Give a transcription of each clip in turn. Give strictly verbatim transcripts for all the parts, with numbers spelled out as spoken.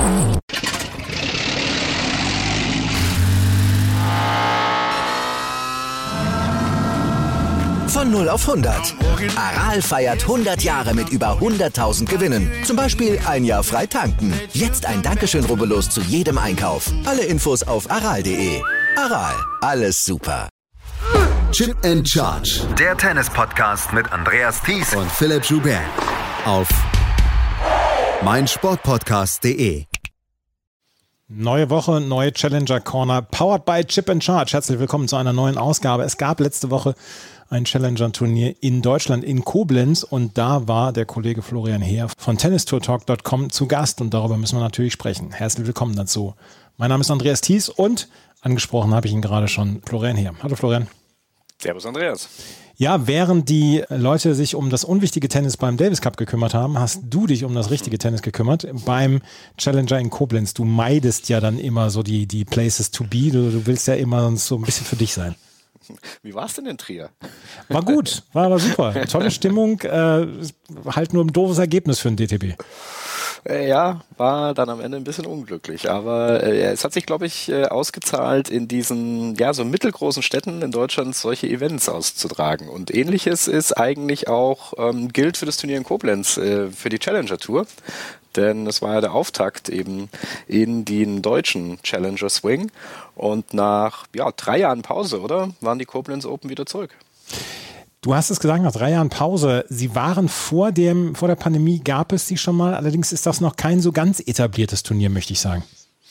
Von null auf hundert. Aral feiert hundert Jahre mit über hunderttausend Gewinnen. Zum Beispiel ein Jahr frei tanken. Jetzt ein Dankeschön, rubbellos zu jedem Einkauf. Alle Infos auf aral punkt de. Aral, alles super. Chip and Charge. Der Tennis-Podcast mit Andreas Thies und Philipp Joubert. Auf meinsportpodcast punkt de. Neue Woche, neue Challenger Corner, powered by Chip and Charge. Herzlich willkommen zu einer neuen Ausgabe. Es gab letzte Woche ein Challenger-Turnier in Deutschland, in Koblenz, und da war der Kollege Florian Heer von tennis tour talk punkt com zu Gast und darüber müssen wir natürlich sprechen. Herzlich willkommen dazu. Mein Name ist Andreas Thies und angesprochen habe ich ihn gerade schon, Florian Heer. Hallo Florian. Servus Andreas. Ja, während die Leute sich um das unwichtige Tennis beim Davis Cup gekümmert haben, hast du dich um das richtige Tennis gekümmert beim Challenger in Koblenz. Du meidest ja dann immer so die, die Places to be. Du, du willst ja immer so ein bisschen für dich sein. Wie war es denn in Trier? War gut, war aber super. Tolle Stimmung, äh, halt nur ein doofes Ergebnis für den D T B. Ja, war dann am Ende ein bisschen unglücklich, aber äh, es hat sich, glaube ich, äh, ausgezahlt, in diesen, ja, so mittelgroßen Städten in Deutschland solche Events auszutragen. Und Ähnliches ist eigentlich auch, ähm, gilt für das Turnier in Koblenz, äh, für die Challenger Tour. Denn es war ja der Auftakt eben in den deutschen Challenger Swing. Und nach ja, drei Jahren Pause, oder, waren die Koblenz Open wieder zurück. Du hast es gesagt, nach drei Jahren Pause. Sie waren vor dem, vor der Pandemie, gab es sie schon mal. Allerdings ist das noch kein so ganz etabliertes Turnier, möchte ich sagen.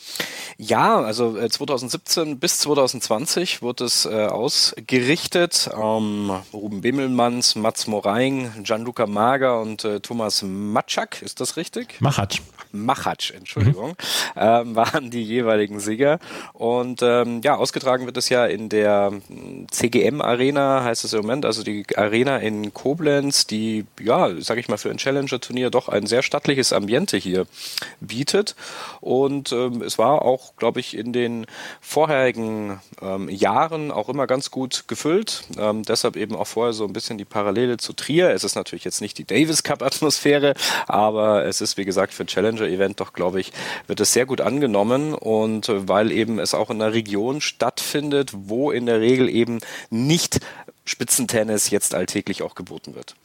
Ja, also äh, zwanzig siebzehn bis zwanzig zwanzig wurde es äh, ausgerichtet. Ähm, Ruben Bimmelmanns, Mats Moraing, Gianluca Mager und äh, Thomas Matschak, ist das richtig? Machatsch. Machatsch, Entschuldigung, mhm. ähm, waren die jeweiligen Sieger. Und ähm, ja, ausgetragen wird es ja in der C G M-Arena, heißt es im Moment, also die Arena in Koblenz, die, ja, sag ich mal, für ein Challenger-Turnier doch ein sehr stattliches Ambiente hier bietet. Und ähm, es war auch, glaube ich, in den vorherigen ähm, Jahren auch immer ganz gut gefüllt. Ähm, deshalb eben auch vorher so ein bisschen die Parallele zu Trier. Es ist natürlich jetzt nicht die Davis Cup-Atmosphäre, aber es ist, wie gesagt, für ein Challenger-Event doch, glaube ich, wird es sehr gut angenommen. Und äh, weil eben es auch in einer Region stattfindet, wo in der Regel eben nicht Spitzentennis jetzt alltäglich auch geboten wird.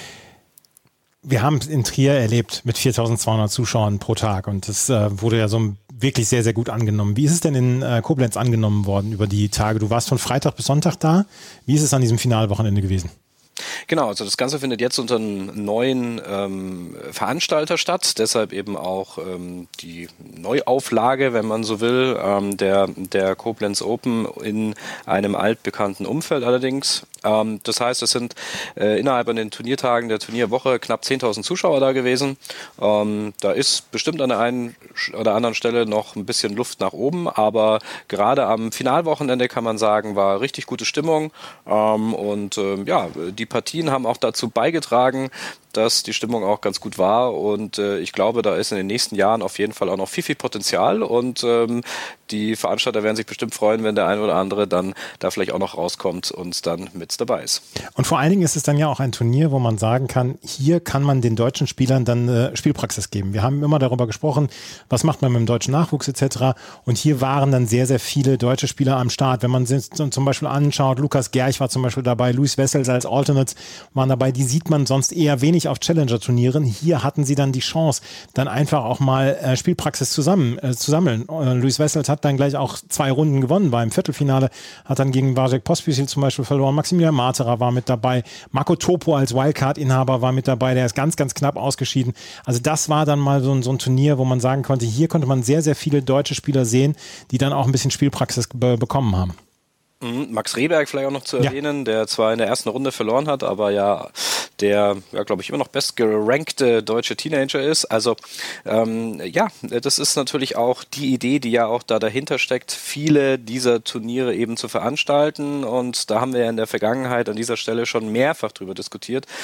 Wir haben es in Trier erlebt mit viertausendzweihundert Zuschauern pro Tag und das äh, wurde ja so wirklich sehr, sehr gut angenommen. Wie ist es denn in äh, Koblenz angenommen worden über die Tage? Du warst von Freitag bis Sonntag da. Wie ist es an diesem Finalwochenende gewesen? Genau, also das Ganze findet jetzt unter einem neuen ähm, Veranstalter statt, deshalb eben auch ähm, die Neuauflage, wenn man so will, ähm, der, der Koblenz Open in einem altbekannten Umfeld allerdings. Ähm, das heißt, es sind äh, innerhalb an den Turniertagen der Turnierwoche knapp zehntausend Zuschauer da gewesen. Ähm, da ist bestimmt an der einen oder anderen Stelle noch ein bisschen Luft nach oben, aber gerade am Finalwochenende kann man sagen, war richtig gute Stimmung ähm, und ähm, ja, die Partien haben auch dazu beigetragen, dass die Stimmung auch ganz gut war und äh, ich glaube, da ist in den nächsten Jahren auf jeden Fall auch noch viel, viel Potenzial und ähm, die Veranstalter werden sich bestimmt freuen, wenn der eine oder andere dann da vielleicht auch noch rauskommt und dann mit dabei ist. Und vor allen Dingen ist es dann ja auch ein Turnier, wo man sagen kann, hier kann man den deutschen Spielern dann äh, Spielpraxis geben. Wir haben immer darüber gesprochen, was macht man mit dem deutschen Nachwuchs et cetera. Und hier waren dann sehr, sehr viele deutsche Spieler am Start. Wenn man sich zum Beispiel anschaut, Lukas Gerch war zum Beispiel dabei, Luis Wessels als Alternates waren dabei, die sieht man sonst eher wenig auf Challenger-Turnieren. Hier hatten sie dann die Chance, dann einfach auch mal äh, Spielpraxis zusammen äh, zu sammeln. Äh, Luis Wessels hat dann gleich auch zwei Runden gewonnen beim Viertelfinale, hat dann gegen Wajek Pospisil zum Beispiel verloren. Maximilian Marterer war mit dabei. Marco Topo als Wildcard-Inhaber war mit dabei. Der ist ganz, ganz knapp ausgeschieden. Also das war dann mal so ein, so ein Turnier, wo man sagen konnte, hier konnte man sehr, sehr viele deutsche Spieler sehen, die dann auch ein bisschen Spielpraxis be- bekommen haben. Max Rehberg vielleicht auch noch zu erwähnen, ja. Der zwar in der ersten Runde verloren hat, aber ja der, ja, glaube ich, immer noch bestgerankte deutsche Teenager ist. Also ähm, ja, das ist natürlich auch die Idee, die ja auch da dahinter steckt, viele dieser Turniere eben zu veranstalten und da haben wir ja in der Vergangenheit an dieser Stelle schon mehrfach drüber diskutiert,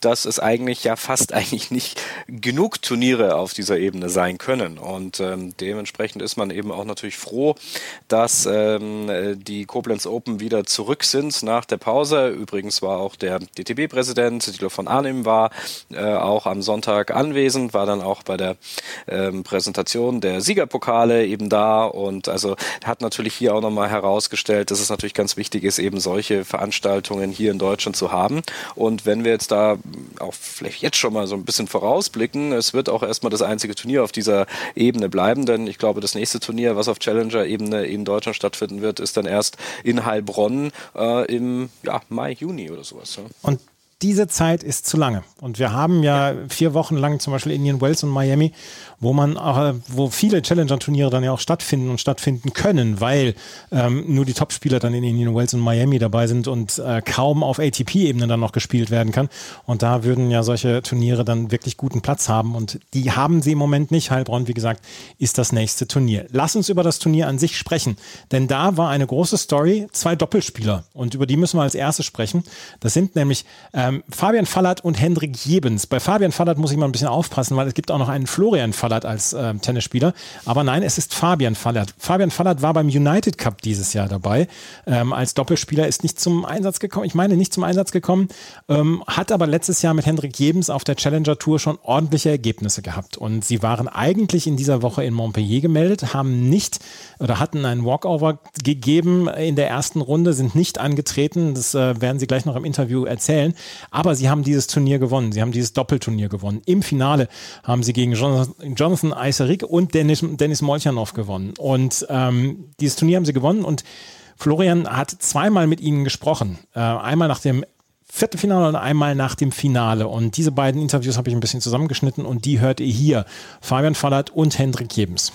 dass es eigentlich ja fast eigentlich nicht genug Turniere auf dieser Ebene sein können. Und ähm, dementsprechend ist man eben auch natürlich froh, dass ähm, die Koblenz Open wieder zurück sind nach der Pause. Übrigens war auch der D T B-Präsident, Thilo von Arnim, war äh, auch am Sonntag anwesend, war dann auch bei der ähm, Präsentation der Siegerpokale eben da und also hat natürlich hier auch nochmal herausgestellt, dass es natürlich ganz wichtig ist, eben solche Veranstaltungen hier in Deutschland zu haben. Und wenn wir jetzt da auch vielleicht jetzt schon mal so ein bisschen vorausblicken, es wird auch erstmal das einzige Turnier auf dieser Ebene bleiben, denn ich glaube, das nächste Turnier, was auf Challenger-Ebene in Deutschland stattfinden wird, ist dann erst in Heilbronn äh, im ja, Mai, Juni oder sowas. Ja. Und diese Zeit ist zu lange. Und wir haben ja vier Wochen lang zum Beispiel Indian Wells und Miami, wo man auch, wo viele Challenger-Turniere dann ja auch stattfinden und stattfinden können, weil ähm, nur die Topspieler dann in Indian Wells und Miami dabei sind und äh, kaum auf A T P-Ebene dann noch gespielt werden kann. Und da würden ja solche Turniere dann wirklich guten Platz haben. Und die haben sie im Moment nicht. Heilbronn, wie gesagt, ist das nächste Turnier. Lass uns über das Turnier an sich sprechen. Denn da war eine große Story, zwei Doppelspieler. Und über die müssen wir als erstes sprechen. Das sind nämlich ähm, Fabian Fallert und Hendrik Jebens. Bei Fabian Fallert muss ich mal ein bisschen aufpassen, weil es gibt auch noch einen Florian Fallert als äh, Tennisspieler. Aber nein, es ist Fabian Fallert. Fabian Fallert war beim United Cup dieses Jahr dabei. Ähm, als Doppelspieler ist nicht zum Einsatz gekommen. Ich meine, nicht zum Einsatz gekommen. Ähm, hat aber letztes Jahr mit Hendrik Jebens auf der Challenger Tour schon ordentliche Ergebnisse gehabt. Und sie waren eigentlich in dieser Woche in Montpellier gemeldet, haben nicht oder hatten einen Walkover gegeben in der ersten Runde, sind nicht angetreten. Das äh, werden sie gleich noch im Interview erzählen. Aber sie haben dieses Turnier gewonnen. Sie haben dieses Doppelturnier gewonnen. Im Finale haben sie gegen Jonathan, Jonathan Eiserik und Dennis, Dennis Molchanov gewonnen. Und ähm, dieses Turnier haben sie gewonnen. Und Florian hat zweimal mit ihnen gesprochen. Äh, einmal nach dem Viertelfinale und einmal nach dem Finale. Und diese beiden Interviews habe ich ein bisschen zusammengeschnitten und die hört ihr hier. Fabian Fallert und Hendrik Jebens.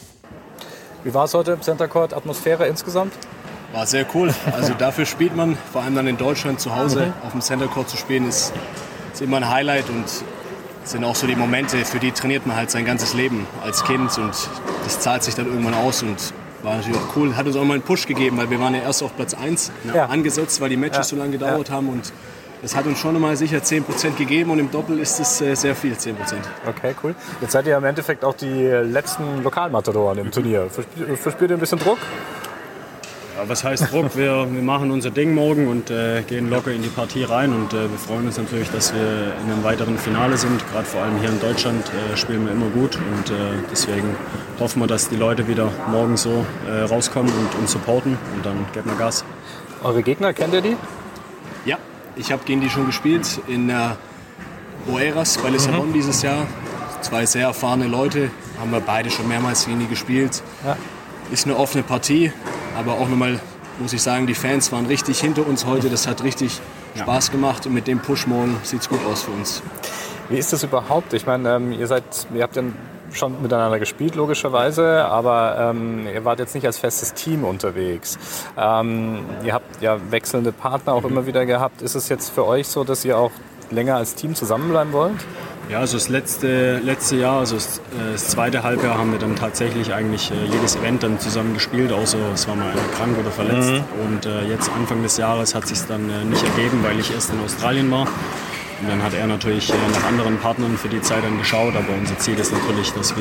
Wie war es heute im Center Court? Atmosphäre insgesamt? War sehr cool. Also dafür spielt man, vor allem dann in Deutschland zu Hause, mhm. auf dem Center Court zu spielen, ist, ist immer ein Highlight und sind auch so die Momente, für die trainiert man halt sein ganzes Leben als Kind und das zahlt sich dann irgendwann aus und war natürlich auch cool. Hat uns auch mal einen Push gegeben, weil wir waren ja erst auf Platz eins ja. angesetzt, weil die Matches ja. so lange gedauert ja. haben und das hat uns schon mal sicher zehn Prozent gegeben und im Doppel ist es äh, sehr viel, zehn Prozent. Okay, cool. Jetzt seid ihr im Endeffekt auch die letzten Lokalmatadoren im Turnier. Verspürt, verspürt ihr ein bisschen Druck? Ja, was heißt Druck? Wir, wir machen unser Ding morgen und äh, gehen locker in die Partie rein und äh, wir freuen uns natürlich, dass wir in einem weiteren Finale sind. Gerade vor allem hier in Deutschland äh, spielen wir immer gut und äh, deswegen hoffen wir, dass die Leute wieder morgen so äh, rauskommen und uns supporten und dann geben wir Gas. Eure Gegner, kennt ihr die? Ja, ich habe gegen die schon gespielt in äh, Oeiras bei Lissabon mhm. dieses Jahr. Zwei sehr erfahrene Leute, haben wir beide schon mehrmals gegen die gespielt. Ja. Ist eine offene Partie, aber auch nochmal, muss ich sagen, die Fans waren richtig hinter uns heute. Das hat richtig ja. Spaß gemacht und mit dem Push morgen sieht es gut aus für uns. Wie ist das überhaupt? Ich meine, ähm, ihr seid, ihr habt dann schon miteinander gespielt, logischerweise, aber ähm, ihr wart jetzt nicht als festes Team unterwegs. Ähm, ihr habt ja wechselnde Partner auch mhm. immer wieder gehabt. Ist es jetzt für euch so, dass ihr auch länger als Team zusammenbleiben wollt? Ja, also das letzte, letzte Jahr, also das, das zweite Halbjahr haben wir dann tatsächlich eigentlich äh, jedes Event dann zusammen gespielt, außer es war mal einer krank oder verletzt. Mhm. Und äh, jetzt Anfang des Jahres hat es sich dann äh, nicht ergeben, weil ich erst in Australien war. Und dann hat er natürlich äh, nach anderen Partnern für die Zeit dann geschaut, aber unser Ziel ist natürlich, dass wir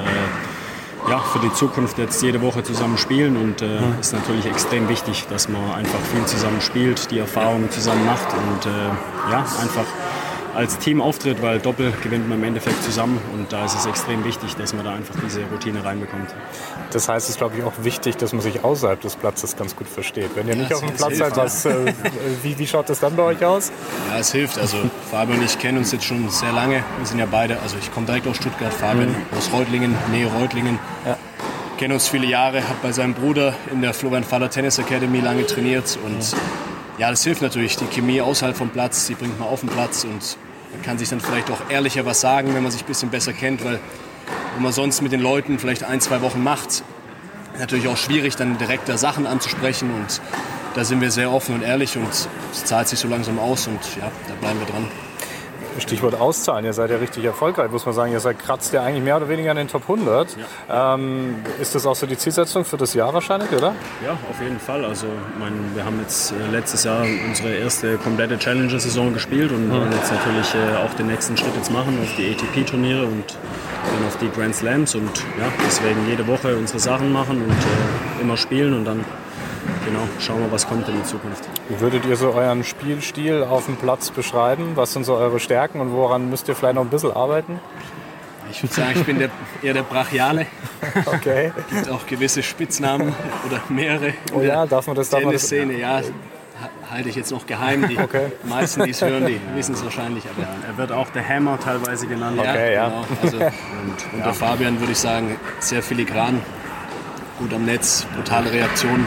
äh, ja, für die Zukunft jetzt jede Woche zusammen spielen und es äh, mhm. ist natürlich extrem wichtig, dass man einfach viel zusammen spielt, die Erfahrungen zusammen macht und äh, ja, einfach als Team auftritt, weil Doppel gewinnt man im Endeffekt zusammen und da ist es extrem wichtig, dass man da einfach diese Routine reinbekommt. Das heißt, es ist, glaube ich, auch wichtig, dass man sich außerhalb des Platzes ganz gut versteht. Wenn ihr ja, nicht auf dem Platz seid, was, äh, wie, wie schaut das dann bei euch aus? Ja, es hilft. Also Fabian und ich kennen uns jetzt schon sehr lange. Wir sind ja beide, also ich komme direkt aus Stuttgart, Fabian mhm. aus Reutlingen, Nähe Reutlingen. Ja. Kennen uns viele Jahre, habe bei seinem Bruder in der Florian Fallert Tennis Academy lange trainiert und mhm. ja, das hilft natürlich. Die Chemie außerhalb vom Platz, die bringt man auf den Platz und man kann sich dann vielleicht auch ehrlicher was sagen, wenn man sich ein bisschen besser kennt, weil wenn man sonst mit den Leuten vielleicht ein, zwei Wochen macht, ist natürlich auch schwierig, dann direkt da Sachen anzusprechen und da sind wir sehr offen und ehrlich und es zahlt sich so langsam aus und ja, da bleiben wir dran. Stichwort Auszahlen, ihr seid ja richtig erfolgreich, muss man sagen. Ihr seid kratzt ja eigentlich mehr oder weniger an den Top hundert. Ja. Ähm, ist das auch so die Zielsetzung für das Jahr wahrscheinlich, oder? Ja, auf jeden Fall. Also ich meine, wir haben jetzt äh, letztes Jahr unsere erste komplette Challenger-Saison gespielt und mhm. wollen jetzt natürlich äh, auch den nächsten Schritt jetzt machen auf die A T P-Turniere und dann auf die Grand Slams und ja, deswegen jede Woche unsere Sachen machen und äh, immer spielen und dann genau, schauen wir, was kommt in der Zukunft. Wie würdet ihr so euren Spielstil auf dem Platz beschreiben? Was sind so eure Stärken und woran müsst ihr vielleicht noch ein bisschen arbeiten? Ich würde sagen, ich bin der, eher der Brachiale. Okay. Es gibt auch gewisse Spitznamen oder mehrere. Oh ja, darf man das? Darf man das? Tennisszene, ja, halte ich jetzt noch geheim. Die okay. meisten, die es hören, die wissen es wahrscheinlich. Aber ja. Er wird auch der Hammer teilweise genannt. Okay, ja. Genau. Also, und und ja. der Fabian, würde ich sagen, sehr filigran, gut am Netz, brutale Reaktionen.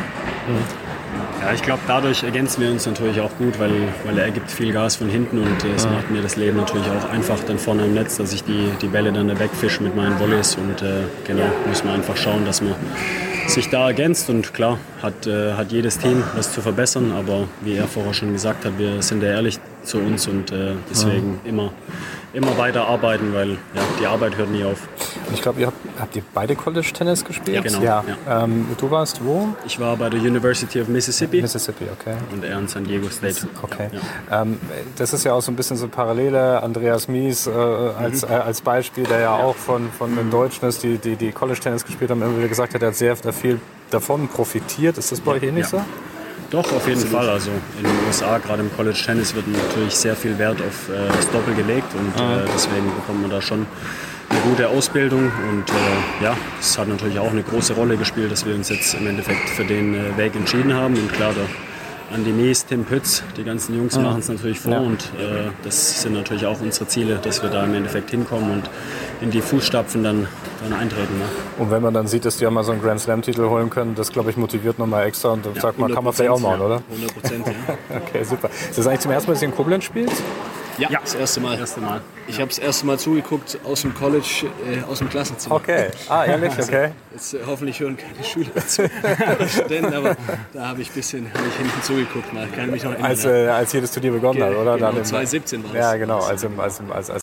Ja, ich glaube, dadurch ergänzen wir uns natürlich auch gut, weil, weil er gibt viel Gas von hinten und äh, es ja. macht mir das Leben natürlich auch einfach dann vorne im Netz, dass ich die, die Bälle dann da wegfische mit meinen Volleys und äh, genau, muss man einfach schauen, dass man sich da ergänzt und klar, hat, äh, hat jedes Team was zu verbessern, aber wie er vorher schon gesagt hat, wir sind ja ehrlich zu uns und äh, deswegen ja. immer, immer weiter arbeiten, weil ja, die Arbeit hört nie auf. Ich glaube, ihr habt, habt ihr beide College-Tennis gespielt? Ja, genau. Ja. Ja. Ähm, du warst wo? Ich war bei der University of Mississippi. Mississippi, okay. Und er in San Diego State. Okay. Ja, ja. Ähm, das ist ja auch so ein bisschen so Parallele. Andreas Mies äh, als, mhm. äh, als Beispiel, der ja, ja. auch von, von den Deutschen ist, die, die, die College-Tennis gespielt haben, immer wieder gesagt hat, er hat sehr viel davon profitiert. Ist das bei euch ja. ähnlich ja. so? Doch, auf jeden Fall. Also in den U S A, gerade im College Tennis, wird natürlich sehr viel Wert auf äh, das Doppel gelegt und äh, deswegen bekommt man da schon eine gute Ausbildung und äh, ja, es hat natürlich auch eine große Rolle gespielt, dass wir uns jetzt im Endeffekt für den äh, Weg entschieden haben und klar, der Andi Mies, Tim Pütz, die ganzen Jungs mhm. machen es natürlich vor ja. und äh, das sind natürlich auch unsere Ziele, dass wir da im Endeffekt hinkommen und in die Fußstapfen dann, dann eintreten. Ne? Und wenn man dann sieht, dass die auch mal so einen Grand Slam-Titel holen können, das glaube ich motiviert nochmal extra und dann ja, sagt man, kann man vielleicht auch machen, ja. oder? hundert Prozent, ja. Okay, super. Ist das eigentlich zum ersten Mal, dass ihr in Koblenz spielt? Ja, ja, das erste Mal. Das erste Mal. Ich habe das erste Mal zugeguckt aus dem College, äh, aus dem Klassenzimmer. Okay, ah, ehrlich, okay. Also, jetzt, äh, hoffentlich hören keine Schüler zu, Studenten, aber da habe ich ein bisschen hab ich hinten zugeguckt. Mal. Kann mich noch erinnern. Als, äh, als hier das Turnier begonnen Ge- hat, oder? Genau, dann im, zwanzig siebzehn war das. Ja, genau, als, im, als, im, als, als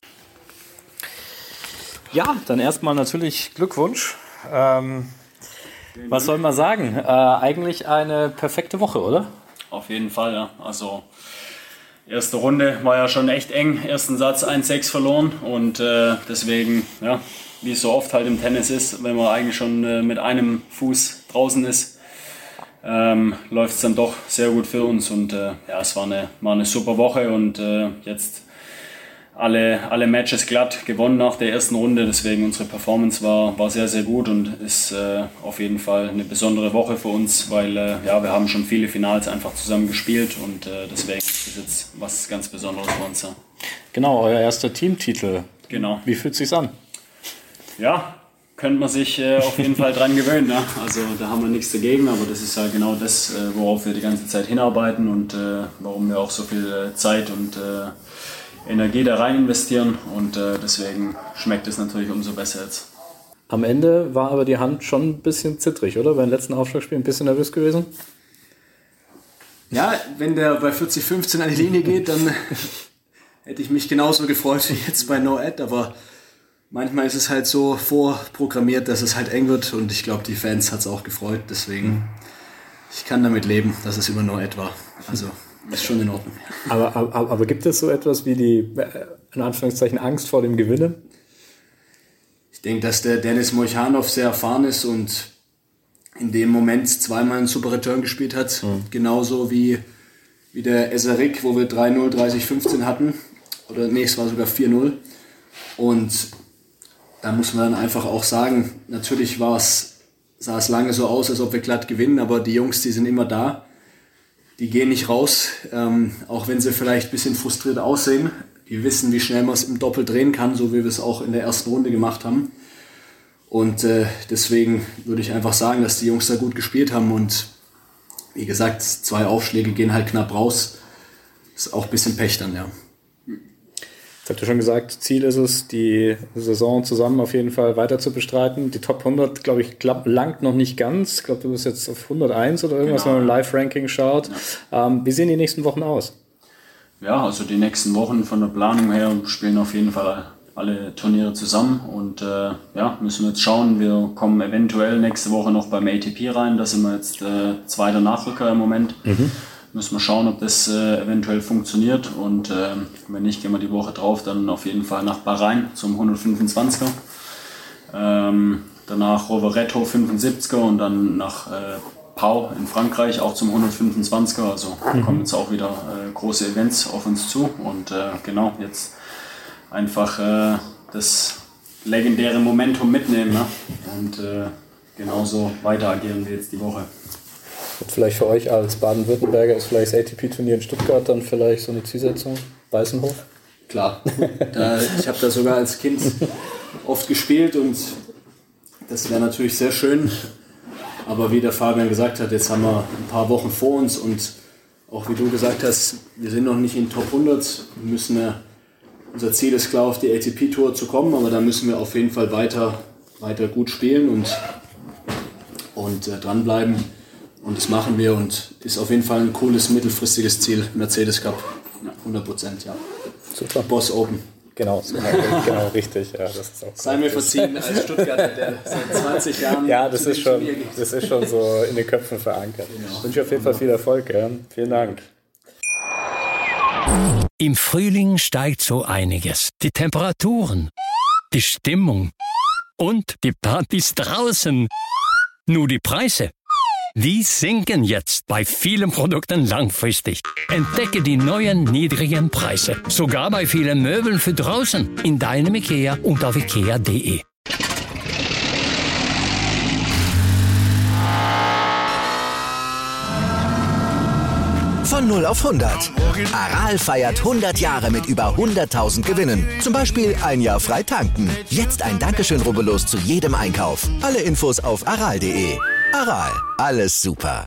Ja, dann erstmal natürlich Glückwunsch. Ähm, was soll man sagen? Äh, eigentlich eine perfekte Woche, oder? Auf jeden Fall, ja. Also erste Runde war ja schon echt eng. Ersten Satz eins sechs verloren und äh, deswegen, ja, wie es so oft halt im Tennis ist, wenn man eigentlich schon äh, mit einem Fuß draußen ist, ähm, läuft es dann doch sehr gut für uns und äh, ja, es war eine, war eine super Woche und äh, jetzt alle, alle Matches glatt gewonnen nach der ersten Runde, deswegen unsere Performance war, war sehr, sehr gut und ist äh, auf jeden Fall eine besondere Woche für uns, weil äh, ja, wir haben schon viele Finals einfach zusammen gespielt und äh, deswegen ist jetzt was ganz Besonderes für uns. Ja. Genau, euer erster Teamtitel. Genau. Wie fühlt es sich an? Ja, könnte man sich äh, auf jeden Fall dran gewöhnen. Ne? Also da haben wir nichts dagegen, aber das ist halt genau das, äh, worauf wir die ganze Zeit hinarbeiten und äh, warum wir auch so viel äh, Zeit und äh, Energie da rein investieren und äh, deswegen schmeckt es natürlich umso besser jetzt. Am Ende war aber die Hand schon ein bisschen zittrig, oder? Beim letzten Aufschlagspiel ein bisschen nervös gewesen? Ja, wenn der bei vierzig fünfzehn an die Linie geht, dann hätte ich mich genauso gefreut wie jetzt bei No Ad, aber manchmal ist es halt so vorprogrammiert, dass es halt eng wird und ich glaube, die Fans hat es auch gefreut, deswegen ich kann damit leben, dass es immer No Ad war. Also ist schon in Ordnung. Aber, aber, aber gibt es so etwas wie die, in Anführungszeichen, Angst vor dem Gewinnen? Ich denke, dass der Dennis Molchanov sehr erfahren ist und in dem Moment zweimal einen super Return gespielt hat. Mhm. Genauso wie, wie der Eserik, wo wir drei null, dreißig fünfzehn hatten. Oder nee, es war sogar vier null. Und da muss man dann einfach auch sagen, natürlich war es, sah es lange so aus, als ob wir glatt gewinnen, aber die Jungs, die sind immer da. Die gehen nicht raus, ähm, auch wenn sie vielleicht ein bisschen frustriert aussehen. Die wissen, wie schnell man es im Doppel drehen kann, so wie wir es auch in der ersten Runde gemacht haben. Und äh, deswegen würde ich einfach sagen, dass die Jungs da gut gespielt haben. Und wie gesagt, zwei Aufschläge gehen halt knapp raus. Ist auch ein bisschen Pech dann, ja. Jetzt habt ihr schon gesagt, Ziel ist es, die Saison zusammen auf jeden Fall weiter zu bestreiten. Die Top hundert, glaube ich, langt noch nicht ganz. Ich glaube, du bist jetzt auf hunderteins oder irgendwas, genau, wenn man im Live-Ranking schaut. Ja. Ähm, wie sehen die nächsten Wochen aus? ja, also die nächsten Wochen von der Planung her spielen auf jeden Fall alle Turniere zusammen und äh, ja, müssen wir jetzt schauen. Wir kommen eventuell nächste Woche noch beim A T P rein, da sind wir jetzt äh, zweiter Nachrücker im Moment. Mhm. Müssen wir schauen, ob das äh, eventuell funktioniert und äh, wenn nicht, gehen wir die Woche drauf dann auf jeden Fall nach Bahrain zum hundertfünfundzwanziger. Ähm, danach Rovereto fünfundsiebziger und dann nach äh, Pau in Frankreich auch zum hundertfünfundzwanziger. Also mhm. kommen jetzt auch wieder äh, große Events auf uns zu und äh, genau, jetzt einfach äh, das legendäre Momentum mitnehmen, ne? Und äh, genauso weiter agieren wir jetzt die Woche. Und vielleicht für euch als Baden-Württemberger ist vielleicht das A T P-Turnier in Stuttgart dann vielleicht so eine Zielsetzung? Weißenhof? Klar, da, ich habe da sogar als Kind oft gespielt und das wäre natürlich sehr schön. Aber wie der Fabian gesagt hat, jetzt haben wir ein paar Wochen vor uns und auch wie du gesagt hast, wir sind noch nicht in Top hundert, müssen wir, unser Ziel ist klar, auf die A T P-Tour zu kommen, aber da müssen wir auf jeden Fall weiter, weiter gut spielen und, und äh, dranbleiben. Und das machen wir und ist auf jeden Fall ein cooles mittelfristiges Ziel, Mercedes Cup, hundert Prozent, ja. Super. Boss Open. Genau, genau richtig. Ja, das ist auch sei mir verziehen als Stuttgarter, der seit zwanzig Jahren... Ja, das ist, schon, das ist schon so in den Köpfen verankert. Genau. Ich wünsche auf jeden Fall viel Erfolg. Ja. Vielen Dank. Im Frühling steigt so einiges. Die Temperaturen, die Stimmung und die Partys draußen. Nur die Preise, die sinken jetzt bei vielen Produkten langfristig. Entdecke die neuen niedrigen Preise. Sogar bei vielen Möbeln für draußen. In deinem IKEA und auf ikea punkt de. Von null auf hundert. Aral feiert hundert Jahre mit über hunderttausend Gewinnen. Zum Beispiel ein Jahr frei tanken. Jetzt ein Dankeschön, rubbellos zu jedem Einkauf. Alle Infos auf aral punkt de. Aral, alles super.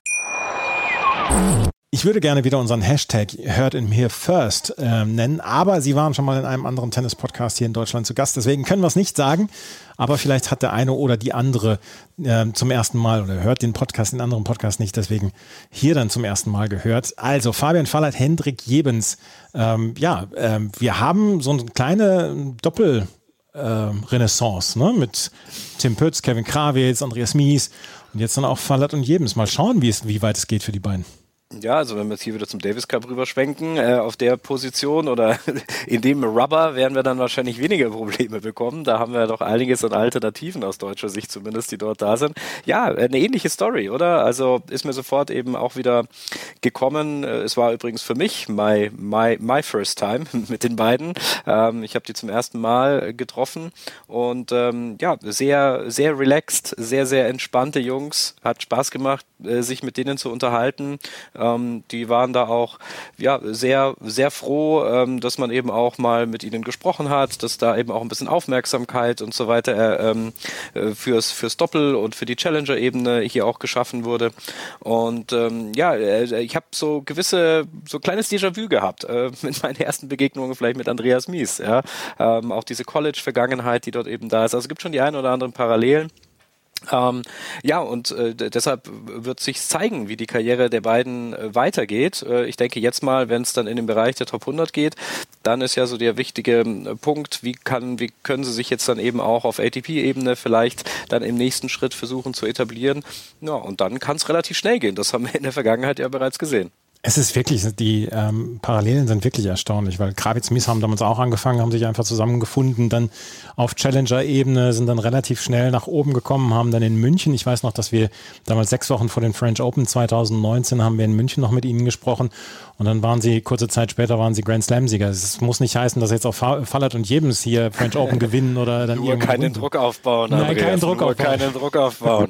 Ich würde gerne wieder unseren Hashtag Heard Him Here First äh, nennen, aber Sie waren schon mal in einem anderen Tennis-Podcast hier in Deutschland zu Gast, deswegen können wir es nicht sagen, aber vielleicht hat der eine oder die andere äh, zum ersten Mal oder hört den Podcast, den anderen Podcast nicht, deswegen hier dann zum ersten Mal gehört. Also Fabian Fallert, Hendrik Jebens, ähm, ja, äh, wir haben so eine kleine Doppel- äh, Renaissance, ne? Mit Tim Pütz, Kevin Krawitz, Andreas Mies und jetzt dann auch Fallert und Jebens. Mal schauen, wie es, wie weit es geht für die beiden. Ja, also wenn wir jetzt hier wieder zum Davis Cup rüberschwenken, äh, auf der Position oder in dem Rubber werden wir dann wahrscheinlich weniger Probleme bekommen. Da haben wir doch einiges an Alternativen aus deutscher Sicht zumindest, die dort da sind. Ja, eine ähnliche Story, oder? Also ist mir sofort eben auch wieder gekommen. Es war übrigens für mich my, my, my first time mit den beiden. Ähm, ich habe die zum ersten Mal getroffen und ähm, ja, sehr, sehr relaxed, sehr, sehr entspannte Jungs. Hat Spaß gemacht, äh, sich mit denen zu unterhalten. Ähm, die waren da auch ja, sehr, sehr froh, ähm, dass man eben auch mal mit ihnen gesprochen hat, dass da eben auch ein bisschen Aufmerksamkeit und so weiter äh, äh, fürs, fürs Doppel und für die Challenger-Ebene hier auch geschaffen wurde. Und ähm, ja, äh, ich habe so gewisse, so kleines Déjà-vu gehabt äh, mit meinen ersten Begegnungen vielleicht mit Andreas Mies. Ja? Ähm, auch diese College-Vergangenheit, die dort eben da ist. Also es gibt schon die ein oder anderen Parallelen. Ähm, ja, und äh, deshalb wird sich zeigen, wie die Karriere der beiden äh, weitergeht. Äh, ich denke jetzt mal, wenn es dann in den Bereich der Top hundert geht, dann ist ja so der wichtige äh, Punkt, wie kann, wie können sie sich jetzt dann eben auch auf A T P-Ebene vielleicht dann im nächsten Schritt versuchen zu etablieren. Ja, und dann kann es relativ schnell gehen. Das haben wir in der Vergangenheit ja bereits gesehen. Es ist wirklich, die ähm, Parallelen sind wirklich erstaunlich, weil Krawitz Mies haben damals auch angefangen, haben sich einfach zusammengefunden, dann auf Challenger-Ebene, sind dann relativ schnell nach oben gekommen, haben dann in München, ich weiß noch, dass wir damals sechs Wochen vor den French Open zwanzig neunzehn haben wir in München noch mit ihnen gesprochen und dann waren sie, kurze Zeit später waren sie Grand Slam-Sieger. Es muss nicht heißen, dass jetzt auch Fallert und Jebens hier French Open gewinnen oder dann nur keinen runter. Druck aufbauen. Nein, Andreas, keinen Druck nur aufbauen. keinen Druck aufbauen.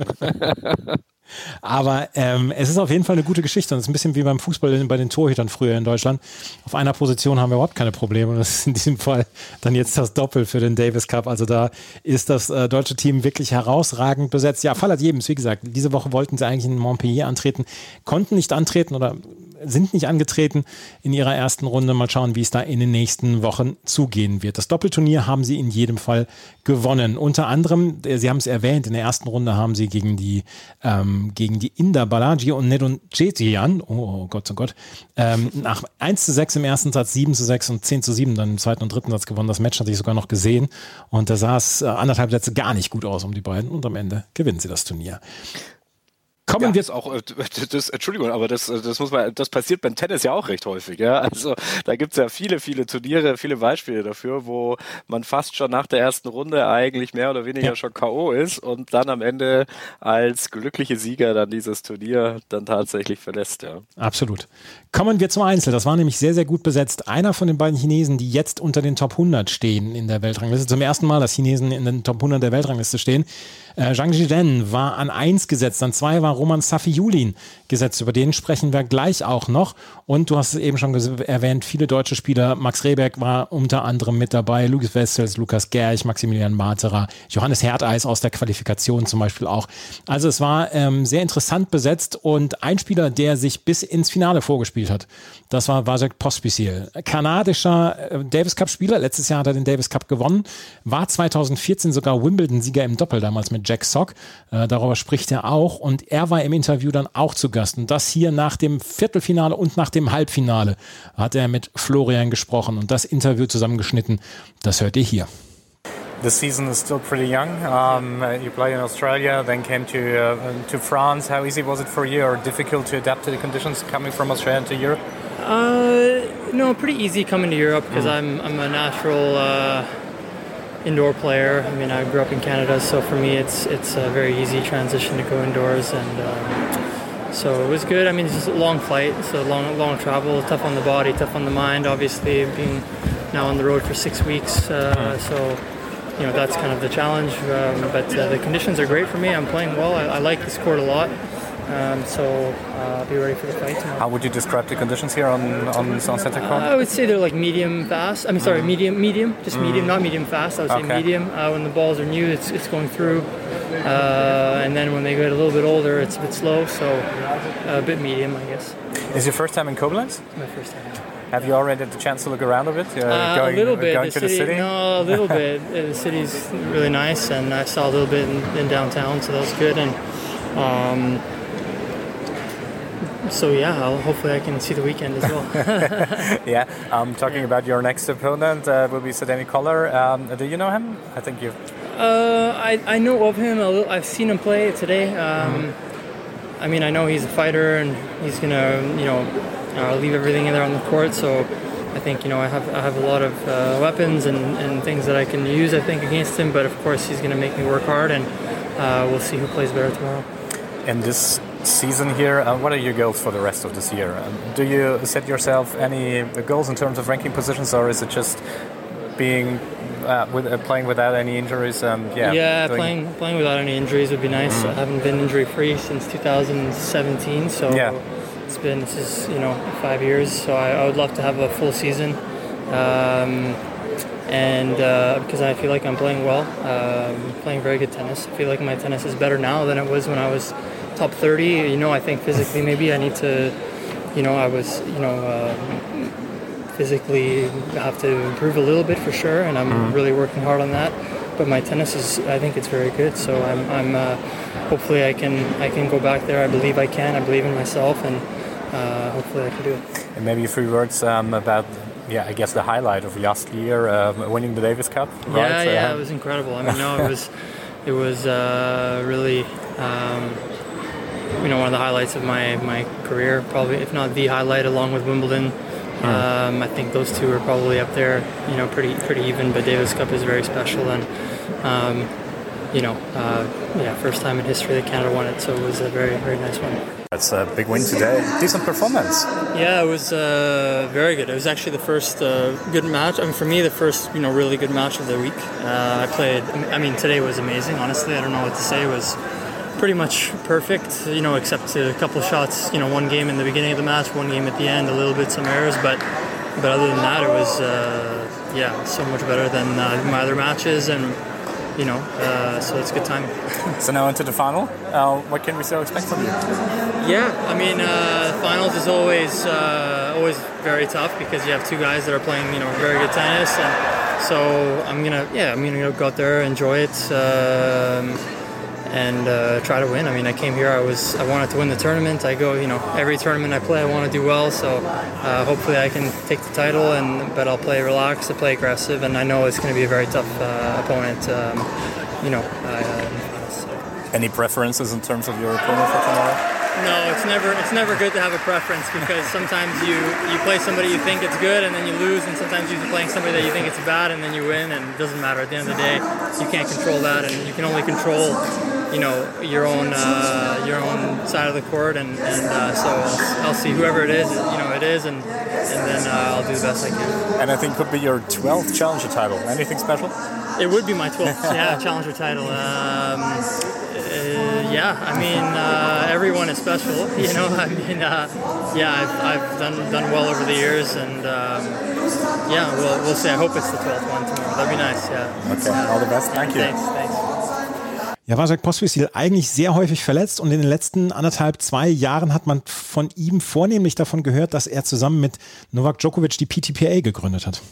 Aber ähm, es ist auf jeden Fall eine gute Geschichte und es ist ein bisschen wie beim Fußball bei den Torhütern früher in Deutschland. Auf einer Position haben wir überhaupt keine Probleme und das ist in diesem Fall dann jetzt das Doppel für den Davis Cup. Also da ist das äh, deutsche Team wirklich herausragend besetzt. Ja, Fallert Jebens, wie gesagt, diese Woche wollten sie eigentlich in Montpellier antreten, konnten nicht antreten oder sind nicht angetreten in ihrer ersten Runde. Mal schauen, wie es da in den nächsten Wochen zugehen wird. Das Doppelturnier haben sie in jedem Fall gewonnen. Unter anderem, Sie haben es erwähnt, in der ersten Runde haben sie gegen die, ähm, gegen die Inder Balaji und Nedunjetian, oh Gott, oh Gott, ähm, nach eins zu sechs im ersten Satz, sieben zu sechs und zehn zu sieben dann im zweiten und dritten Satz gewonnen. Das Match hatte ich sogar noch gesehen und da sah es äh, anderthalb Sätze gar nicht gut aus um die beiden und am Ende gewinnen sie das Turnier. Kommen ja, wir das auch, das, Entschuldigung, aber das, das muss man, das passiert beim Tennis ja auch recht häufig, ja. Also da gibt's ja viele, viele Turniere, viele Beispiele dafür, wo man fast schon nach der ersten Runde eigentlich mehr oder weniger ja. schon K O ist und dann am Ende als glückliche Sieger dann dieses Turnier dann tatsächlich verlässt, ja. Absolut. Kommen wir zum Einzel. Das war nämlich sehr, sehr gut besetzt. Einer von den beiden Chinesen, die jetzt unter den Top hundert stehen in der Weltrangliste. Zum ersten Mal, dass Chinesen in den Top hundert der Weltrangliste stehen. Äh, Zhang Zhizhen war an eins gesetzt, an zwei war Roman Safiullin gesetzt. Über den sprechen wir gleich auch noch. Und du hast es eben schon erwähnt, viele deutsche Spieler. Max Rehberg war unter anderem mit dabei, Lukas Wessels, Lukas Gerch, Maximilian Materer, Johannes Herteis aus der Qualifikation zum Beispiel auch. Also es war ähm, sehr interessant besetzt und ein Spieler, der sich bis ins Finale vorgespielt hat, das war Vasek Pospisil. Kanadischer äh, Davis-Cup-Spieler, letztes Jahr hat er den Davis Cup gewonnen, war zweitausendvierzehn sogar Wimbledon-Sieger im Doppel, damals mit Jack Sock. Äh, darüber spricht er auch und er war im Interview dann auch zu Gast. Und das hier nach dem Viertelfinale und nach dem Halbfinale hat er mit Florian gesprochen und das Interview zusammengeschnitten. Das hört ihr hier. The season is still pretty young. Um, you played in Australia, then came to uh, to France. How easy was it for you, or difficult to adapt to the conditions coming from Australia to Europe? Uh, no, pretty easy coming to Europe because mm. I'm I'm a natural uh, indoor player. I mean, I grew up in Canada, so for me, it's it's a very easy transition to go indoors, and um, so it was good. I mean, it's just a long flight, so long long travel, tough on the body, tough on the mind. Obviously, being now on the road for six weeks, uh, mm. so. You know, that's kind of the challenge, um, but uh, the conditions are great for me. I'm playing well. I, I like this court a lot, um, so uh, I'll be ready for the fight tomorrow. How would you describe the conditions here on on Sunset Court? Uh, I would say they're like medium fast. I mean, sorry, mm. medium, medium, just mm. medium, not medium fast. I would say okay. medium. Uh, when the balls are new, it's it's going through, uh, and then when they get a little bit older, it's a bit slow. So uh, a bit medium, I guess. Is your first time in Koblenz? It's my first time. Have you already had the chance to look around a bit? Uh, uh, going, a little bit. Going the to city, the city? No, a little bit. The city's really nice, and I saw a little bit in, in downtown, so that was good. And um, so yeah, I'll, hopefully I can see the weekend as well. yeah. Um, talking yeah. about your next opponent uh, will be Zdeno Koller. Um, do you know him? I think you. Uh, I I know of him. A little, I've seen him play today. Um, mm. I mean, I know he's a fighter, and he's gonna, you know. Uh, leave everything in there on the court, so I think you know I have I have a lot of uh, weapons and, and things that I can use I think against him, but of course he's going to make me work hard, and uh, we'll see who plays better tomorrow. In this season here, uh, what are your goals for the rest of this year? Um, do you set yourself any goals in terms of ranking positions, or is it just being uh, with uh, playing without any injuries? And yeah, yeah, playing playing without any injuries would be nice. Mm. I haven't been injury free since two thousand seventeen, so. Yeah. It's been, this is, you know, five years, so I, I would love to have a full season, um, and uh, because I feel like I'm playing well, um, playing very good tennis. I feel like my tennis is better now than it was when I was top thirty. You know, I think physically maybe I need to, you know, I was, you know, uh, physically have to improve a little bit for sure, and I'm mm-hmm. really working hard on that. But my tennis is, I think it's very good, so I'm, I'm uh, hopefully I can I can go back there. I believe I can. I believe in myself, and uh, hopefully I can do it. And maybe a few words um, about, yeah, I guess the highlight of last year, um, winning the Davis Cup. Right? Yeah, yeah, uh, it was incredible. I mean, no, it was it was uh, really, um, you know, one of the highlights of my my career, probably if not the highlight, along with Wimbledon. Um, I think those two are probably up there, you know, pretty pretty even. But Davis Cup is very special, and um, you know, uh, yeah, first time in history that Canada won it, so it was a very very nice one. That's a big win today. Decent performance. Yeah, it was uh, very good. It was actually the first uh, good match. I mean, for me, the first you know really good match of the week. Uh, I played. I mean, today was amazing. Honestly, I don't know what to say. It was pretty much perfect, you know, except a couple of shots, you know, one game in the beginning of the match, one game at the end, a little bit some errors, but but other than that, it was, uh, yeah, so much better than uh, my other matches, and you know, uh, so it's a good time. So now into the final, uh, what can we still expect from you? Yeah, I mean, uh, finals is always uh, always very tough because you have two guys that are playing, you know, very good tennis, and so I'm gonna, yeah, I'm gonna go out there, enjoy it, um, and uh, try to win. I mean, I came here, I was, I wanted to win the tournament. I go, you know, every tournament I play, I want to do well. So uh, hopefully I can take the title, and but I'll play relaxed, I'll play aggressive, and I know it's going to be a very tough uh, opponent. Um, you know. Uh, so. Any preferences in terms of your opponent for tomorrow? No, it's never it's never good to have a preference because sometimes you, you play somebody you think it's good and then you lose, and sometimes you're playing somebody that you think it's bad and then you win, and it doesn't matter. At the end of the day, you can't control that, and you can only control, you know, your own uh, your own side of the court, and, and uh, so I'll, I'll see whoever it is, you know, it is, and and then uh, I'll do the best I can. And I think it could be your twelfth Challenger title. Anything special? It would be my twelfth, yeah, Challenger title. Um, Uh, yeah, I mean, uh, everyone is special, you know. I mean, uh, yeah, I've, I've done done well over the years, and um, yeah, we'll we'll see. I hope it's the twelfth one tomorrow. That'd be nice. Yeah. Okay. Yeah. All the best. Thank you. Thanks. Thanks. Ja, Vasek Pospisil eigentlich sehr häufig verletzt, und in den letzten anderthalb, zwei Jahren hat man von ihm vornehmlich davon gehört, dass er zusammen mit Novak Djokovic die P T P A gegründet hat.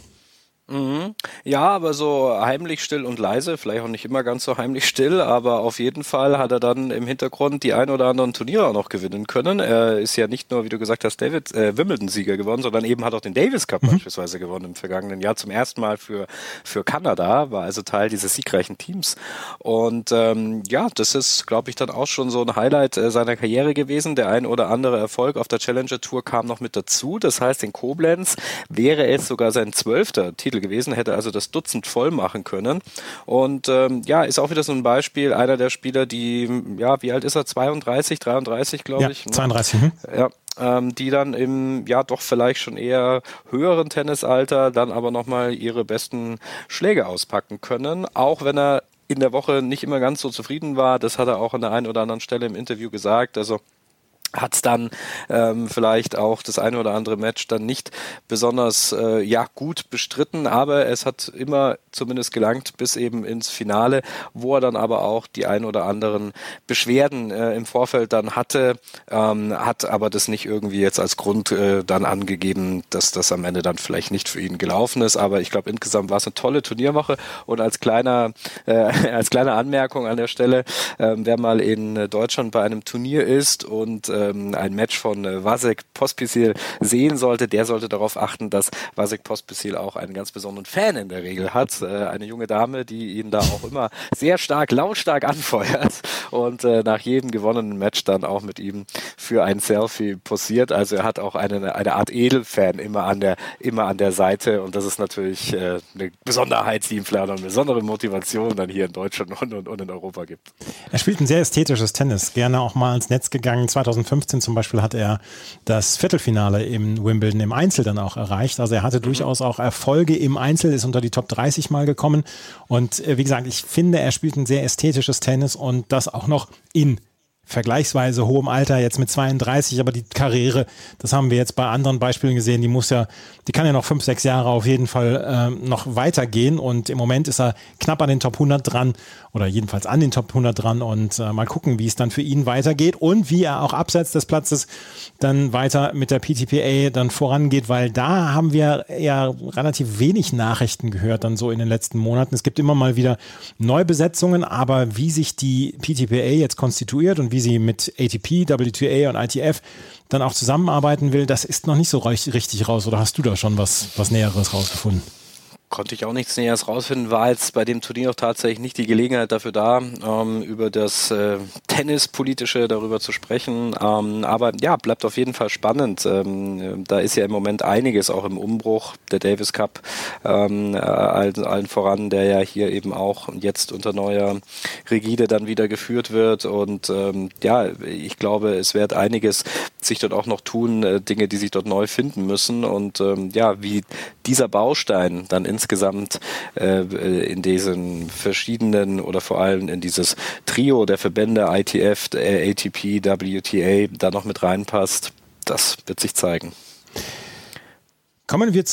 Mhm. Ja, aber so heimlich still und leise, vielleicht auch nicht immer ganz so heimlich still, aber auf jeden Fall hat er dann im Hintergrund die ein oder anderen Turniere auch noch gewinnen können. Er ist ja nicht nur, wie du gesagt hast, David äh, Wimbledon-Sieger geworden, sondern eben hat auch den Davis Cup mhm. beispielsweise gewonnen im vergangenen Jahr, zum ersten Mal für, für Kanada, war also Teil dieses siegreichen Teams. Und ähm, ja, das ist, glaube ich, dann auch schon so ein Highlight äh, seiner Karriere gewesen. Der ein oder andere Erfolg auf der Challenger Tour kam noch mit dazu. Das heißt, in Koblenz wäre es sogar sein zwölfter Titel gewesen, hätte also das Dutzend voll machen können. Und ähm, ja, ist auch wieder so ein Beispiel, einer der Spieler, die, ja, wie alt ist er? zweiunddreißig, dreiunddreißig, glaube ja, ich. zweiunddreißig. Hm? Ja. Ähm, die dann im, ja, doch vielleicht schon eher höheren Tennisalter dann aber nochmal ihre besten Schläge auspacken können. Auch wenn er in der Woche nicht immer ganz so zufrieden war, das hat er auch an der einen oder anderen Stelle im Interview gesagt. Also hat es dann ähm, vielleicht auch das eine oder andere Match dann nicht besonders äh, ja gut bestritten, aber es hat immer zumindest gelangt bis eben ins Finale, wo er dann aber auch die ein oder anderen Beschwerden äh, im Vorfeld dann hatte, ähm, hat aber das nicht irgendwie jetzt als Grund äh, dann angegeben, dass das am Ende dann vielleicht nicht für ihn gelaufen ist, aber ich glaube, insgesamt war es eine tolle Turnierwoche, und als kleiner äh, als kleine Anmerkung an der Stelle, äh, wer mal in Deutschland bei einem Turnier ist und äh, ein Match von äh, Vasek Pospisil sehen sollte, der sollte darauf achten, dass Vasek Pospisil auch einen ganz besonderen Fan in der Regel hat. Äh, eine junge Dame, die ihn da auch immer sehr stark, lautstark anfeuert und äh, nach jedem gewonnenen Match dann auch mit ihm für ein Selfie posiert. Also er hat auch eine, eine Art Edelfan immer an der, immer an der Seite, und das ist natürlich äh, eine Besonderheit, die ihm vielleicht eine besondere Motivation dann hier in Deutschland und, und, und in Europa gibt. Er spielt ein sehr ästhetisches Tennis, gerne auch mal ins Netz gegangen. zweitausendfünfzehn zum Beispiel hat er das Viertelfinale im Wimbledon im Einzel dann auch erreicht. Also er hatte mhm. durchaus auch Erfolge im Einzel, ist unter die Top dreißig mal gekommen. Und äh, wie gesagt, ich finde, er spielt ein sehr ästhetisches Tennis, und das auch noch in vergleichsweise hohem Alter, jetzt mit zweiunddreißig, aber die Karriere, das haben wir jetzt bei anderen Beispielen gesehen, die muss ja, die kann ja noch fünf, sechs Jahre auf jeden Fall äh, noch weitergehen, und im Moment ist er knapp an den Top hundert dran, oder jedenfalls an den Top hundert dran, und äh, mal gucken, wie es dann für ihn weitergeht und wie er auch abseits des Platzes dann weiter mit der P T P A dann vorangeht, weil da haben wir ja relativ wenig Nachrichten gehört dann so in den letzten Monaten. Es gibt immer mal wieder Neubesetzungen, aber wie sich die P T P A jetzt konstituiert und wie sie mit A T P, W T A und I T F dann auch zusammenarbeiten will, das ist noch nicht so richtig raus. Oder hast du da schon was, was Näheres rausgefunden? Konnte ich auch nichts Näheres rausfinden, war jetzt bei dem Turnier auch tatsächlich nicht die Gelegenheit dafür da, ähm, über das äh, Tennispolitische darüber zu sprechen, ähm, aber ja, bleibt auf jeden Fall spannend. Ähm, da ist ja im Moment einiges auch im Umbruch, der Davis Cup ähm, allen, allen voran, der ja hier eben auch jetzt unter neuer Rigide dann wieder geführt wird, und ähm, ja, ich glaube, es wird einiges sich dort auch noch tun, äh, Dinge, die sich dort neu finden müssen, und ähm, ja, wie dieser Baustein dann ins insgesamt äh, in diesen verschiedenen oder vor allem in dieses Trio der Verbände I T F, A T P, W T A da noch mit reinpasst, das wird sich zeigen. Kommen wir zum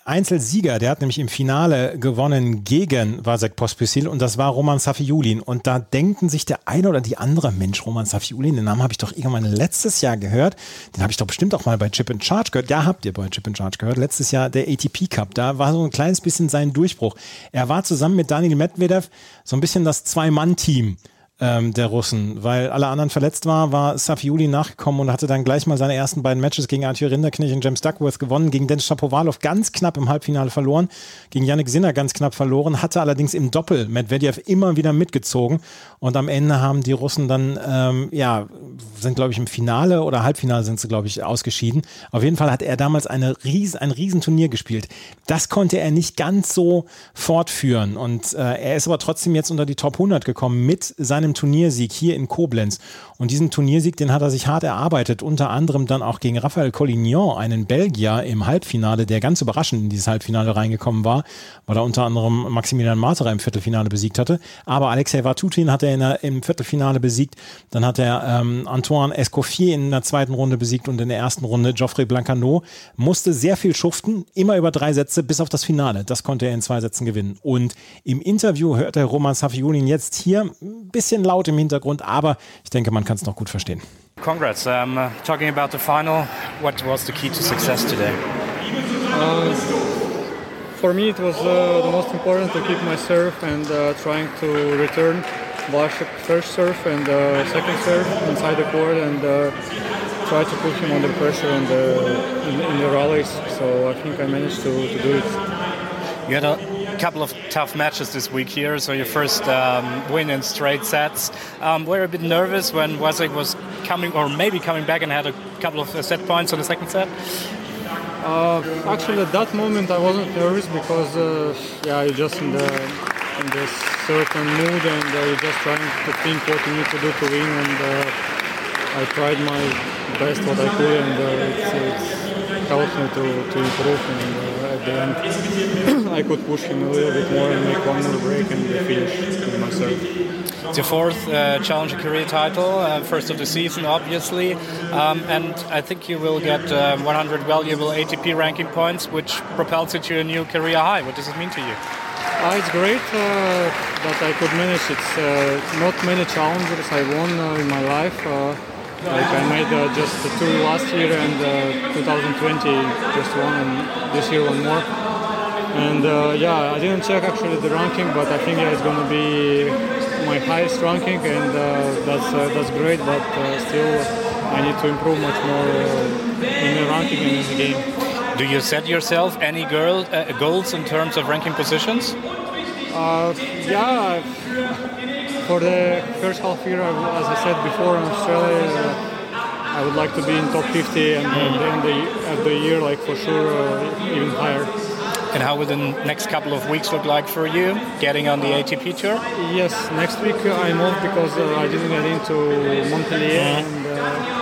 Einzelsieger, der hat nämlich im Finale gewonnen gegen Vasek Pospisil und das war Roman Safiullin. Und da denken sich der eine oder die andere, Mensch, Roman Safiullin, den Namen habe ich doch irgendwann letztes Jahr gehört. Den habe ich doch bestimmt auch mal bei Chip and Charge gehört. Ja, habt ihr bei Chip and Charge gehört. Letztes Jahr der A T P Cup. Da war so ein kleines bisschen sein Durchbruch. Er war zusammen mit Daniil Medvedev so ein bisschen das Zwei-Mann-Team Ähm, der Russen, weil alle anderen verletzt waren, war Safiullin nachgekommen und hatte dann gleich mal seine ersten beiden Matches gegen Arthur Rinderknech und James Duckworth gewonnen, gegen Denis Shapovalov ganz knapp im Halbfinale verloren, gegen Yannick Sinner ganz knapp verloren, hatte allerdings im Doppel Medvedev immer wieder mitgezogen und am Ende haben die Russen dann, ähm, ja, sind glaube ich im Finale oder Halbfinale sind sie glaube ich ausgeschieden. Auf jeden Fall hat er damals eine Ries- ein Riesenturnier gespielt. Das konnte er nicht ganz so fortführen und äh, er ist aber trotzdem jetzt unter die Top hundert gekommen mit seinem Turniersieg hier in Koblenz. Und diesen Turniersieg, den hat er sich hart erarbeitet, unter anderem dann auch gegen Raphael Collignon, einen Belgier im Halbfinale, der ganz überraschend in dieses Halbfinale reingekommen war, weil er unter anderem Maximilian Marterer im Viertelfinale besiegt hatte. Aber Alexei Vatutin hat er in der, im Viertelfinale besiegt. Dann hat er ähm, Antoine Escoffier in der zweiten Runde besiegt und in der ersten Runde Geoffrey Blancaneau. Musste sehr viel schuften, immer über drei Sätze bis auf das Finale. Das konnte er in zwei Sätzen gewinnen. Und im Interview hört der Roman Safiullin jetzt hier ein bisschen laut im Hintergrund, aber ich denke, man kann es noch gut verstehen. Congrats. Um, uh, talking about the final, what was the key to success today? Uh, for me, it was uh, the most important to keep my serve and uh, trying to return Błaszczyk's first serve and uh, second serve inside the court and uh, try to put him under pressure in the, in, in the rallies. So I think I managed to, to do it. You had a couple of tough matches this week here, so your first um, win in straight sets. Um, were you a bit nervous when Vasek was coming, or maybe coming back and had a couple of set points on the second set? Uh, actually, at that moment, I wasn't nervous because, uh, yeah, you're just in the in this certain mood and uh, you're just trying to think what you need to do to win. And uh, I tried my best what I could, and uh, it's, it's helped me to, to improve. And uh, at the end, I could push him a little bit more and make one more break and finish with my serve. It's your fourth uh, Challenger career title, uh, first of the season, obviously, um, and I think you will get uh, one hundred valuable A T P ranking points, which propels you to a new career high. What does it mean to you? Uh, it's great uh, that I could manage. It's uh, not many challengers I won uh, in my life. Uh, like I made uh, just two last year and uh, twenty twenty just one, and this year one more. And uh, yeah, I didn't check actually the ranking, but I think yeah, it's going to be my highest ranking, and uh, that's uh, that's great. But uh, still, I need to improve much more uh, in the ranking and in the game. Do you set yourself any girl, uh, goals in terms of ranking positions? Uh, yeah, for the first half year, as I said before in Australia, uh, I would like to be in top fifty, and mm. then the, at the year, like for sure, uh, even higher. And how will the next couple of weeks look like for you, getting on the A T P tour? Yes, next week I'm off because uh, I didn't get into Montpellier, mm. and uh,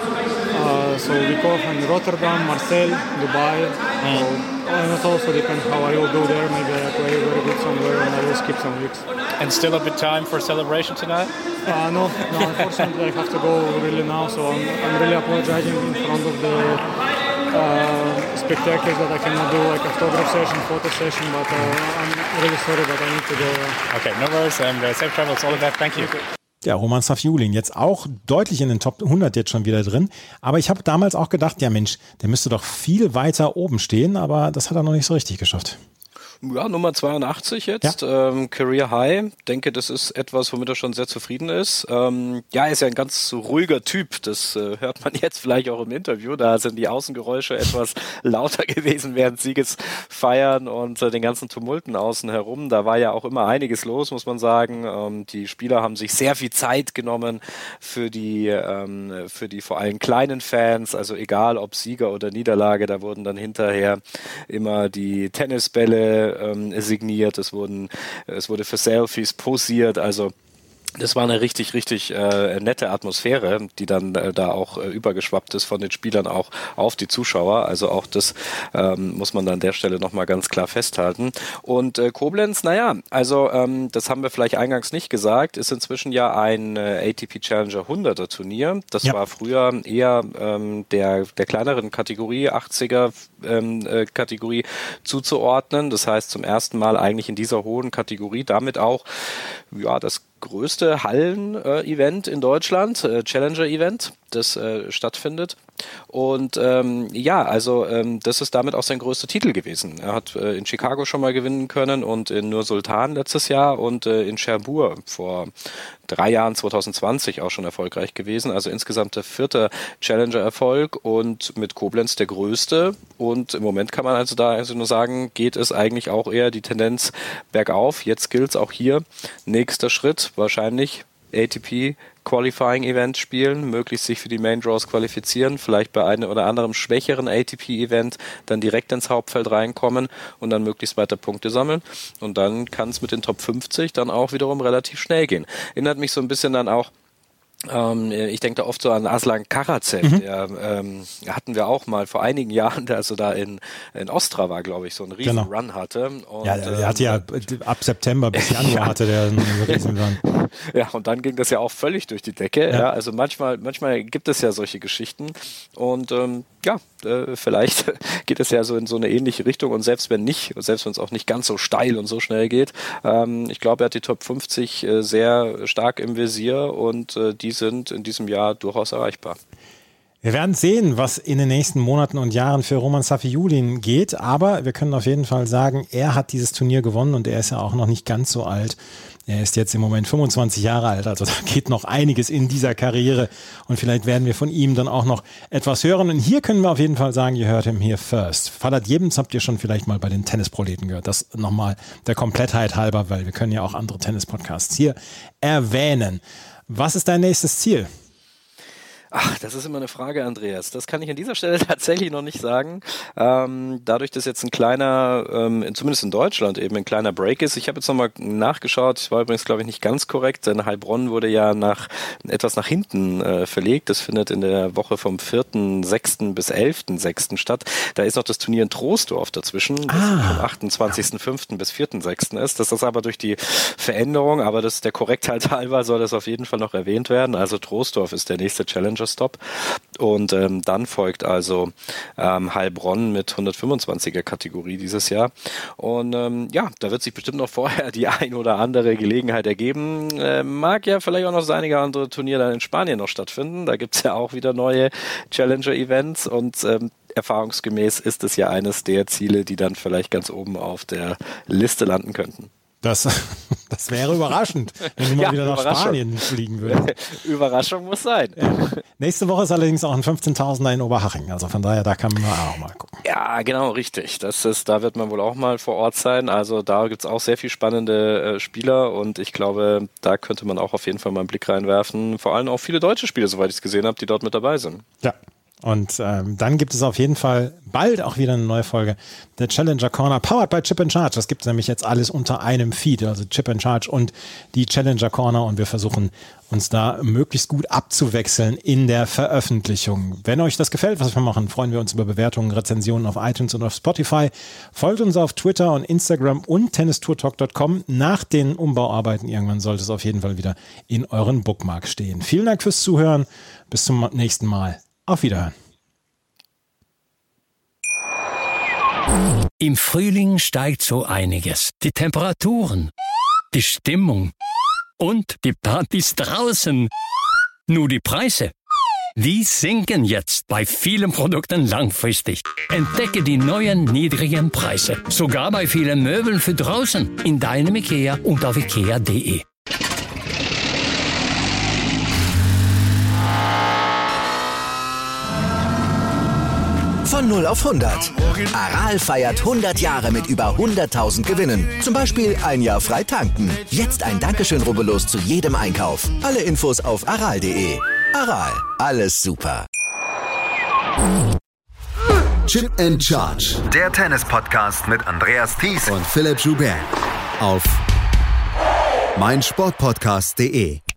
uh, so we go in Rotterdam, Marseille, Dubai. Mm. So, and it also depends how I will do there. Maybe I play very good somewhere and I will skip some weeks. And still a bit time for celebration tonight? Uh, no, no, unfortunately I have to go really now, so I'm, I'm really apologizing in front of the Uh, spectaculars that I cannot do, like autograph session, photo session, but uh, I'm really sorry, but I need to go. Uh. Okay, no worries, and uh, safe travels, all of that, thank you. Ja, Roman Safiullin, jetzt auch deutlich in den Top hundert jetzt schon wieder drin, aber ich habe damals auch gedacht, ja Mensch, der müsste doch viel weiter oben stehen, aber das hat er noch nicht so richtig geschafft. Ja, Nummer zweiundachtzig jetzt, ja. ähm, Career High. Denke, das ist etwas, womit er schon sehr zufrieden ist. Ähm, ja, er ist ja ein ganz ruhiger Typ, das äh, hört man jetzt vielleicht auch im Interview. Da sind die Außengeräusche etwas lauter gewesen während Siegesfeiern und äh, den ganzen Tumulten außen herum. Da war ja auch immer einiges los, muss man sagen. Ähm, die Spieler haben sich sehr viel Zeit genommen für die, ähm, für die vor allem kleinen Fans. Also egal, ob Sieger oder Niederlage, da wurden dann hinterher immer die Tennisbälle signiert, es wurden, es wurde für Selfies posiert, also Das war eine richtig, richtig äh, nette Atmosphäre, die dann äh, da auch äh, übergeschwappt ist von den Spielern auch auf die Zuschauer. Also auch das ähm, muss man an der Stelle nochmal ganz klar festhalten. Und äh, Koblenz, naja, also ähm, das haben wir vielleicht eingangs nicht gesagt, ist inzwischen ja ein äh, A T P Challenger hunderter Turnier. Das ja. war früher eher ähm, der, der kleineren Kategorie, achtziger ähm, äh, Kategorie zuzuordnen. Das heißt zum ersten Mal eigentlich in dieser hohen Kategorie, damit auch ja das größte Hallen-Event äh, in Deutschland, äh, Challenger-Event, das äh, stattfindet. Und ähm, ja, also ähm, das ist damit auch sein größter Titel gewesen. Er hat äh, in Chicago schon mal gewinnen können und in Nur-Sultan letztes Jahr und äh, in Cherbourg vor drei Jahren, zwanzig zwanzig, auch schon erfolgreich gewesen. Also insgesamt der vierte Challenger-Erfolg und mit Koblenz der größte. Und im Moment kann man also da also nur sagen, geht es eigentlich auch eher die Tendenz bergauf. Jetzt gilt es auch hier. Nächster Schritt wahrscheinlich A T P Qualifying Event spielen, möglichst sich für die Main Draws qualifizieren, vielleicht bei einem oder anderem schwächeren A T P Event dann direkt ins Hauptfeld reinkommen und dann möglichst weiter Punkte sammeln. Und dann kann es mit den Top fünfzig dann auch wiederum relativ schnell gehen. Erinnert mich so ein bisschen dann auch Ähm, ich denke da oft so an Aslan Karatsev, mhm. der ähm, hatten wir auch mal vor einigen Jahren, der also da in, in Ostrava, glaube ich, so einen riesen genau. Run hatte. Und, ja, der, der ähm, hatte ja ab September bis Januar ja. hatte der einen riesen Run. Ja, und dann ging das ja auch völlig durch die Decke. Ja. Ja, also manchmal, manchmal gibt es ja solche Geschichten und ähm, ja, äh, vielleicht geht es ja so in so eine ähnliche Richtung und selbst wenn nicht, selbst wenn es auch nicht ganz so steil und so schnell geht, ähm, ich glaube, er hat die Top fünfzig äh, sehr stark im Visier und äh, die sind in diesem Jahr durchaus erreichbar. Wir werden sehen, was in den nächsten Monaten und Jahren für Roman Safiullin geht, aber wir können auf jeden Fall sagen, er hat dieses Turnier gewonnen und er ist ja auch noch nicht ganz so alt. Er ist jetzt im Moment fünfundzwanzig Jahre alt, also da geht noch einiges in dieser Karriere und vielleicht werden wir von ihm dann auch noch etwas hören. Und hier können wir auf jeden Fall sagen, ihr hört him here first. Fadat Jebens habt ihr schon vielleicht mal bei den Tennisproleten gehört. Das nochmal der Komplettheit halber, weil wir können ja auch andere Tennis-Podcasts hier erwähnen. Was ist dein nächstes Ziel? Ach, das ist immer eine Frage, Andreas. Das kann ich an dieser Stelle tatsächlich noch nicht sagen. Ähm, dadurch, dass jetzt ein kleiner, ähm, zumindest in Deutschland eben ein kleiner Break ist. Ich habe jetzt nochmal nachgeschaut. Ich war übrigens, glaube ich, nicht ganz korrekt, denn Heilbronn wurde ja nach etwas nach hinten äh, verlegt. Das findet in der Woche vom vierten sechsten bis elften sechsten statt. Da ist noch das Turnier in Troisdorf dazwischen, das ah. vom achtundzwanzigsten fünften bis vierten sechsten ist. Das ist aber durch die Veränderung, aber das der Korrektheit halber soll das auf jeden Fall noch erwähnt werden. Also Troisdorf ist der nächste Challenger Stop. Und ähm, dann folgt also ähm, Heilbronn mit hundertfünfundzwanziger Kategorie dieses Jahr. Und ähm, ja, da wird sich bestimmt noch vorher die ein oder andere Gelegenheit ergeben. Äh, mag ja vielleicht auch noch das einige andere Turnier dann in Spanien noch stattfinden. Da gibt es ja auch wieder neue Challenger-Events und ähm, erfahrungsgemäß ist es ja eines der Ziele, die dann vielleicht ganz oben auf der Liste landen könnten. Das, das wäre überraschend, wenn du mal ja, wieder nach Spanien fliegen würdest. Überraschung muss sein. Ja. Nächste Woche ist allerdings auch ein fünfzehntausender in Oberhaching. Also von daher, da kann man auch mal gucken. Ja, genau, richtig. Das ist, da wird man wohl auch mal vor Ort sein. Also da gibt es auch sehr viel spannende äh, Spieler und ich glaube, da könnte man auch auf jeden Fall mal einen Blick reinwerfen. Vor allem auch viele deutsche Spieler, soweit ich es gesehen habe, die dort mit dabei sind. Ja. Und ähm, dann gibt es auf jeden Fall bald auch wieder eine neue Folge der Challenger Corner, powered by Chip and Charge. Das gibt es nämlich jetzt alles unter einem Feed, also Chip and Charge und die Challenger Corner. Und wir versuchen uns da möglichst gut abzuwechseln in der Veröffentlichung. Wenn euch das gefällt, was wir machen, freuen wir uns über Bewertungen, Rezensionen auf iTunes und auf Spotify. Folgt uns auf Twitter und Instagram und tennistourtalk Punkt com. Nach den Umbauarbeiten irgendwann sollte es auf jeden Fall wieder in euren Bookmark stehen. Vielen Dank fürs Zuhören. Bis zum nächsten Mal. Auf Wiederhören. Im Frühling steigt so einiges. Die Temperaturen, die Stimmung und die Partys draußen. Nur die Preise, die sinken jetzt bei vielen Produkten langfristig. Entdecke die neuen niedrigen Preise. Sogar bei vielen Möbeln für draußen. In deinem IKEA und auf ikea punkt de. Von null auf hundert. Aral feiert hundert Jahre mit über hunderttausend Gewinnen. Zum Beispiel ein Jahr frei tanken. Jetzt ein Dankeschön, rubbellos zu jedem Einkauf. Alle Infos auf aral punkt de. Aral, alles super. Chip and Charge. Der Tennis-Podcast mit Andreas Thies und Philipp Joubert. Auf meinsportpodcast punkt de.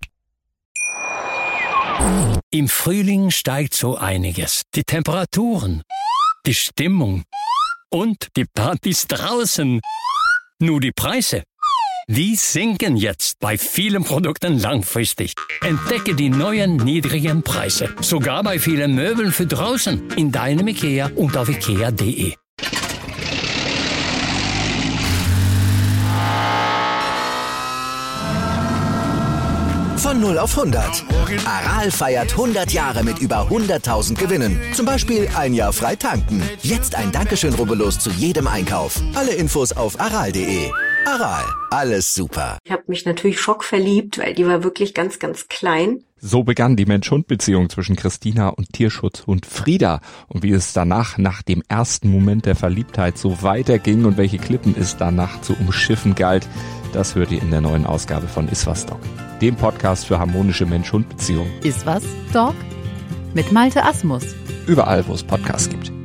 Im Frühling steigt so einiges. Die Temperaturen, die Stimmung und die Partys draußen. Nur die Preise, die sinken jetzt bei vielen Produkten langfristig. Entdecke die neuen niedrigen Preise. Sogar bei vielen Möbeln für draußen. In deinem IKEA und auf ikea punkt de. Von null auf hundert. Aral feiert hundert Jahre mit über hunderttausend Gewinnen. Zum Beispiel ein Jahr frei tanken. Jetzt ein Dankeschön, rubbellos zu jedem Einkauf. Alle Infos auf aral punkt de. Aral, alles super. Ich habe mich natürlich schockverliebt, weil die war wirklich ganz, ganz klein. So begann die Mensch-Hund-Beziehung zwischen Christina und Tierschutzhund Frieda. Und wie es danach, nach dem ersten Moment der Verliebtheit, so weiterging und welche Klippen es danach zu umschiffen galt, das hört ihr in der neuen Ausgabe von Iswas Dog, dem Podcast für harmonische Mensch-Hund-Beziehungen. Iswas Dog? Mit Malte Asmus. Überall, wo es Podcasts gibt.